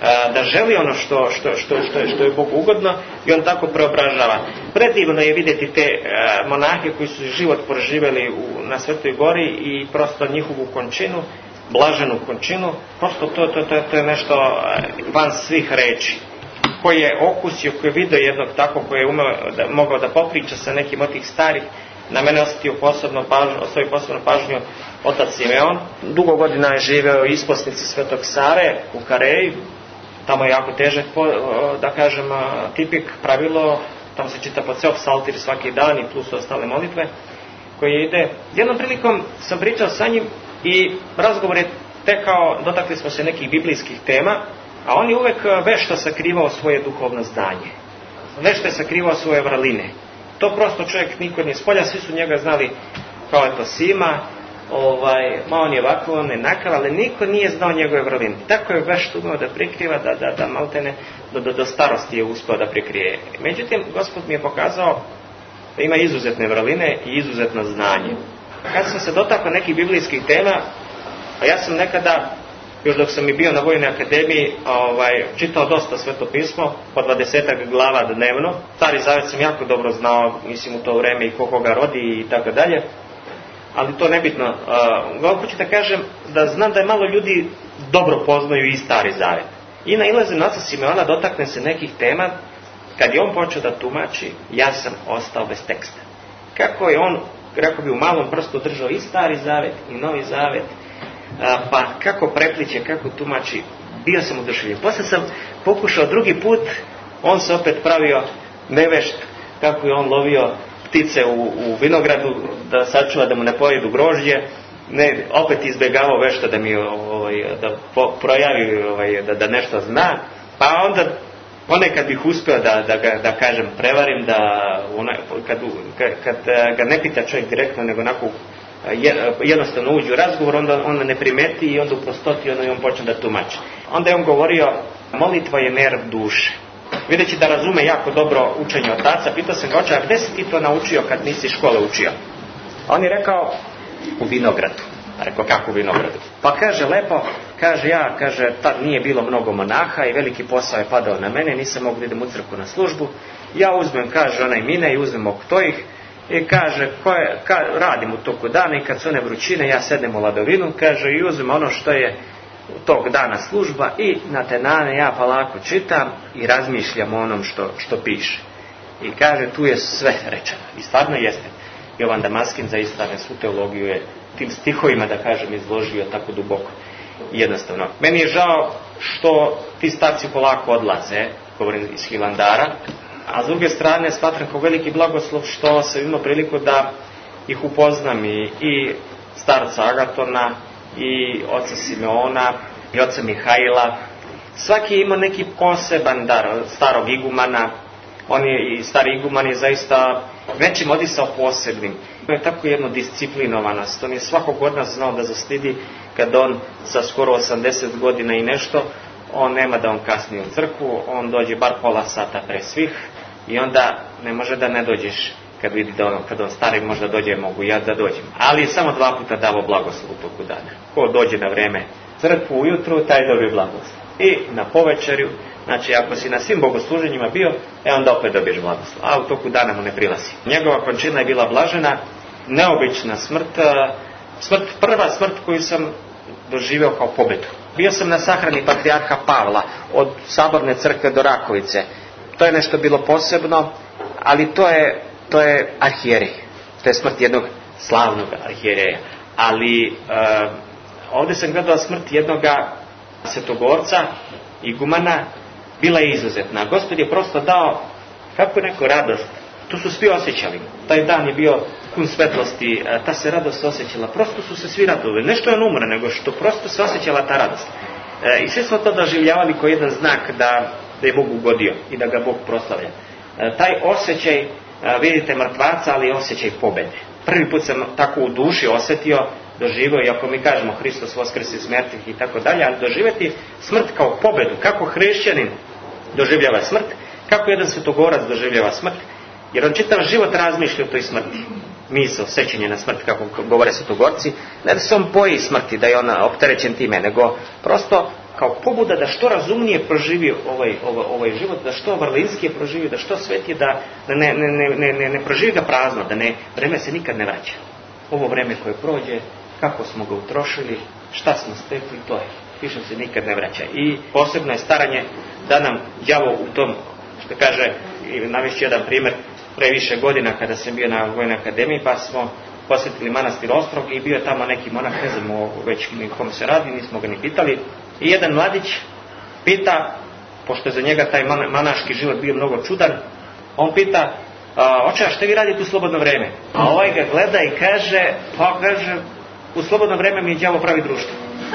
da želi ono što, što, što, što, što je Bogu ugodno i on tako preobražava. Predivno je vidjeti te monahe koji su život proživjeli u, na Svetoj Gori i prosto njihovu končinu, blaženu končinu, prosto to, to, to, to je nešto van svih reči. Koji je okusio, koji je vidio jednog tako, koji je umeo da, mogao da popriča sa nekim od tih starih, na mene osetio posebno pažnju, ostavio posebno pažnju otac Simeon. Dugo godina je živeo u isposnici Svetog Save u Kareji, tamo je jako težak, da kažem, tipik, pravilo, tamo se čita po ceo psaltir svaki dan i plus ostale molitve koje ide. Jednom prilikom sam pričao sa njim i razgovor je tekao, dotakli smo se nekih biblijskih tema, a on je uvek vešto sakrivao svoje duhovno zdanje. Vešto je sakrivao svoje vrline. To prosto čovjek niko nije spolja, svi su njega znali kao je to Sima, ovaj, ma on je ovako, on je nakav, ali niko nije znao njegove vrline. Tako je vešt umeo da prikriva, da, da, da maltene do, do, do starosti je uspeo da prikrije. Međutim, Gospod mi je pokazao da ima izuzetne vrline i izuzetno znanje. Kad sam se dotakao nekih biblijskih tema, a ja sam nekada, još dok sam i bio na Vojnoj akademiji, ovaj, čitao dosta Sveto pismo, po dvadesetak glava dnevno. Stari Zavet sam jako dobro znao, mislim u to vreme i ko koga rodi i tako dalje. Ali to nebitno. Uglavnom hoću da kažem da znam da je malo ljudi dobro poznaju i Stari Zavet. I nailazim na oca Simeona, dotakne se nekih tema, kad je on počeo da tumači, ja sam ostao bez teksta. Kako je on, rekao bi, u malom prstu držao i Stari Zavet i Novi Zavet, pa kako prepliče, kako tumači, bio sam oduševljen. Posle sam pokušao drugi put, on se opet pravio nevešt, kako je on lovio ptice u, u vinogradu da sačuva da mu ne pojedu grožđe, ne, opet izbjegavao vešto da mi ovaj, da po, projavi ovaj, da, da nešto zna, pa onda ponekad bih uspio da, da, ga, da kažem prevarim, da ona, kad, kad ga ne pita čovjek direktno nego onako jednostavno uđe u razgovor, onda on ne primeti i onda u prostoti onda on počne da tumači. Onda je on govorio, molitva je nerv duše. Videći da razume jako dobro učenje otaca, pitao sam ga, oče, a gde si ti to naučio kad nisi škole učio? A on je rekao, u vinogradu. A rekao, kako u vinogradu? Pa kaže, lepo, kaže ja, kaže, tad nije bilo mnogo monaha i veliki posao je padao na mene, nisam mogu da idem u crkvu na službu. Ja uzmem, kaže, onaj mine i uzmem oko tojih i kaže, ko je, ka, radim u toku dana i kad su one vrućine, ja sednem u ladovinu, kaže, i uzmem ono što je tog dana služba i na te dane ja polako čitam i razmišljam o onom što, što piše. I kaže, tu je sve rečeno. I stvarno jeste. Jovan Damaskin zaista svu teologiju je tim stihovima, da kažem, izložio tako duboko i jednostavno. Meni je žao što ti starci polako odlaze, govorim iz Hilandara, a s druge strane smatram kao veliki blagoslov što sam imao priliku da ih upoznam i, i starca Agatona, i oca Simeona, i oca Mihajla. Svaki je imao neki poseban dar, starog igumana. On je, i stari iguman je zaista nečim odisao posebnim. To je tako jedno disciplinovanost. On je svakog od nas znao da zastidi kad on sa skoro osamdeset godina i nešto, on nema da on kasni u crkvu, on dođe bar pola sata pre svih i onda ne može da ne dođeš kad vidi da ono, kad on stari možda dođe, mogu ja da dođem. Ali je samo dva puta davo blagoslov u toku dana. Ko dođe na vreme crkvu ujutru, taj dobije blagoslov. I na povečerju, znači ako si na svim bogosluženjima bio, e onda opet dobiješ blagoslov. A u toku dana mu ne prilazi. Njegova končina je bila blažena, neobična smrt, smrt, prva smrt koju sam doživeo kao pobedu. Bio sam na sahrani patrijarha Pavla, od Saborne crkve do Rakovice. To je nešto bilo posebno, ali to je to je arhijerej. To je smrt jednog slavnog arhijereja. Ali e, ovdje sam gledao smrt jednog svetogorca, igumana, bila je izuzetna. Gospod je prosto dao kako neku radost. Tu su svi osjećali. Taj dan je bio pun svetlosti, ta se radost osjećala. Prosto su se svi radovali. Ne što je on umre, nego što prosto se osjećala ta radost. E, I svi smo to doživljavali kao jedan znak da, da je Bog ugodio i da ga Bog proslavlja. E, taj osjećaj, vidite mrtvaca, ali osjećaj pobede. Prvi put sam tako u duši osjetio, doživio, i ako mi kažemo Hristos vaskrse iz mrtvih i tako dalje, ali doživjeti smrt kao pobedu, kako hrišćanin doživljava smrt, kako jedan svetogorac doživljava smrt, jer on čitav život razmišlja o toj smrti. Misao, sećanje na smrt, kako govore svetogorci, ne da se on boji smrti, da je on opterećen time, nego prosto kao pobuda da što razumnije proživi ovaj, ovaj, ovaj život, da što vrlinskije proživi, da što svetije, da, da ne, ne, ne, ne, ne proživi ga prazno, da ne, vreme se nikad ne vraća. Ovo vreme koje prođe, kako smo ga utrošili, šta smo stekli, to je. Više se nikad ne vraća. I posebno je staranje da nam đavo u tom, što kaže, i navešću jedan primjer, pre više godina kada sam bio na Vojnoj akademiji, pa smo posjetili manastir Ostrog i bio je tamo neki monah, ne znamo već kom se radi, nismo ga ni pitali. I jedan mladić pita, pošto je za njega taj manaški život bio mnogo čudan, on pita, oče, a što vi radite u slobodno vreme? A ovaj ga gleda i kaže, pa kaže, u slobodno vreme mi đavo pravi društvo.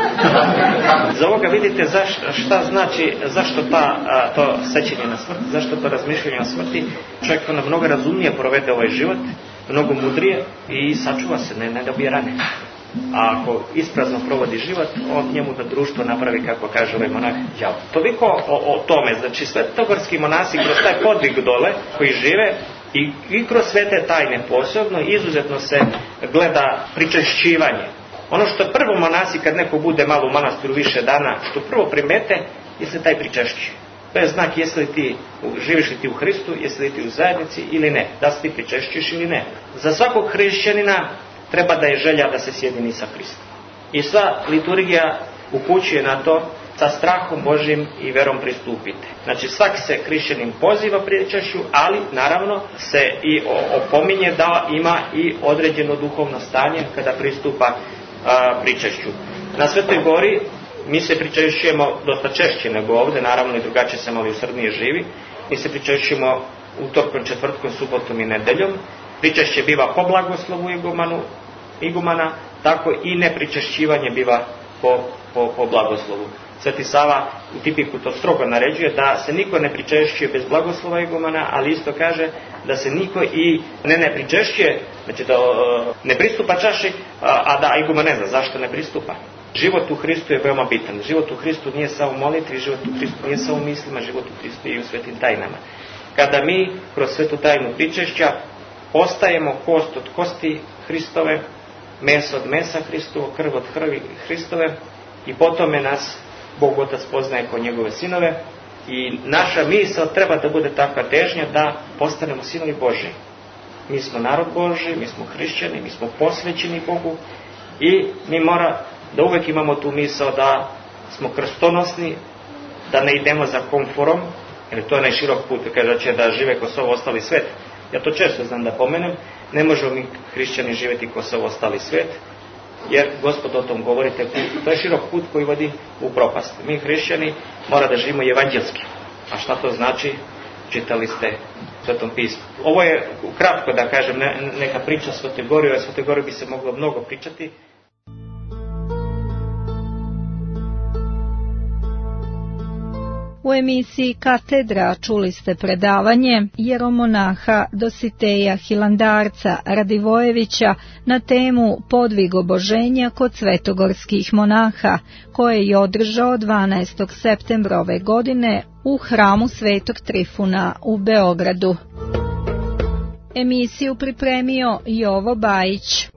Za ovoga vidite zašto, šta znači, zašto ta, a, to sećanje na smrt, zašto to razmišljanje o smrti. Čovjek onda mnogo razumnije provede ovaj život, mnogo mudrije i sačuva se, ne, ne dobije rane. A ako isprazno provodi život, on njemu da društvo napravi, kako kaže ovaj monah, đavo. Toliko o, o tome, znači svetogorski monasi kroz taj podvig dole koji žive i, i kroz sve te tajne posebno, izuzetno se gleda pričešćivanje. Ono što prvo monasi, kad neko bude malo u manastiru više dana, što prvo primete, je se taj pričešći. To je znak jesi li ti, živiš li ti u Hristu, jesi li ti u zajednici ili ne, da se ti pričešćiš ili ne. Za svakog hrišćanina treba da je želja da se sjedini sa Hristom. I sva liturgija upućuje na to, sa strahom Božjim i verom pristupite. Znači svaki se hrišćanin poziva pričešću, ali naravno se i opominje da ima i određeno duhovno stanje kada pristupa a, pričešću. Na Svetoj Gori mi se pričešćujemo dosta češće nego ovdje, naravno i drugačije se malo usrdnije živi. Mi se pričešćujemo utorkom, četvrtkom, subotom i nedeljom. Pričešće biva po blagoslovu igumanu, igumana, tako i nepričešćivanje biva po, po, po blagoslovu. Sveti Sava u tipiku to strogo naređuje da se niko ne pričešćuje bez blagoslova igumana, ali isto kaže da se niko i ne ne pričešćuje, znači da ne pristupa čaši, a da iguman ne zna zašto ne pristupa. Život u Hristu je veoma bitan. Život u Hristu nije samo u molitvi, život u Hristu nije samo u mislima, život u Hristu i u svetim tajnama. Kada mi kroz svetu tajnu pričešća postajemo kost od kosti Hristove, meso od mesa Hristovo, krv od krvi Hristove i potome nas Bog Otac poznaje kao njegove sinove i naša misao treba da bude takva težnja da postanemo sinovi Božji. Mi smo narod Božji, mi smo hrišćani, mi smo posvećeni Bogu i mi mora da uvek imamo tu misao da smo krstonosni, da ne idemo za komforom, jer to je najširok put, kaže će da žive ko sav ostali svet. Ja to često znam da pomenem, ne možemo mi hrišćani živjeti ko sav ostali svet, jer Gospod o tom govori, to je širok put koji vodi u propast. Mi hrišćani mora da živimo evanđelski. A šta to znači? Čitali ste u Svetom pismu. Ovo je kratko da kažem neka priča o Svetoj Gori, o Svetoj Gori bi se moglo mnogo pričati. U emisiji Katedra čuli ste predavanje jeromonaha Dositeja Hilandarca Radivojevića na temu podvig oboženja kod svetogorskih monaha, koje je održao dvanaestog septembra ove godine u hramu Svetog Trifuna u Beogradu. Emisiju pripremio Jovo Bajić.